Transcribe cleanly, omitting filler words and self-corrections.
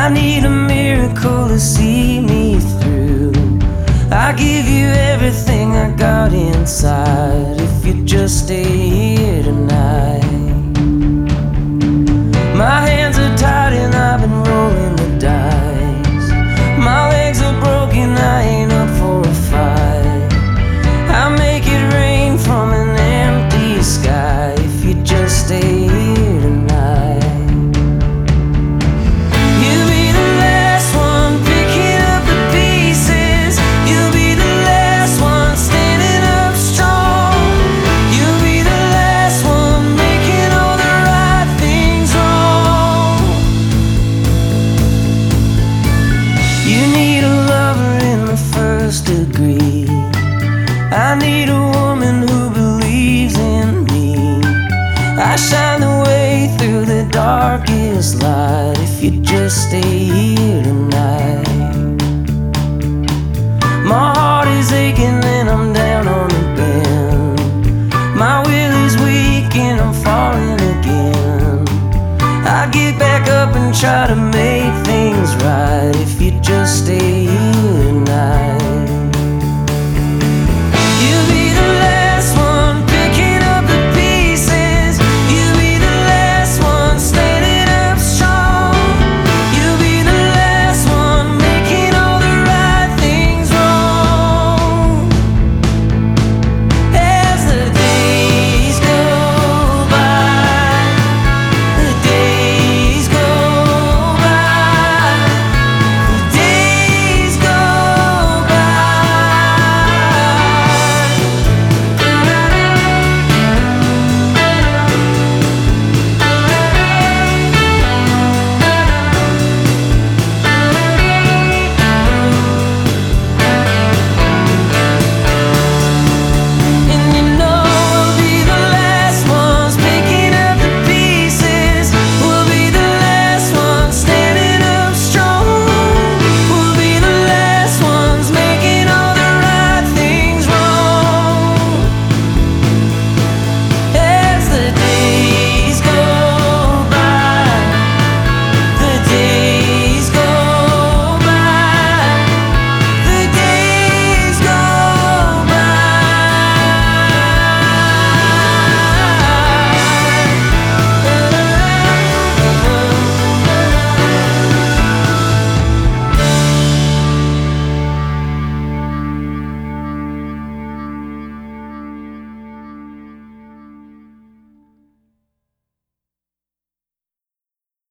I need a miracle to see me through. I give you everything I got inside if you just stay here tonight. My hands are tied and I've been rolling the dice. My legs are broken, I ain't up for a fight. I make it rain from an empty sky if you just stay here tonight. You'll be the last one picking up the pieces. You'll be the last one standing up strong. You'll be the last one making all the right things wrong. You need a lover in the first degree. I need a woman who believes in me. I shine the way through the darkest light if you just stay here tonight.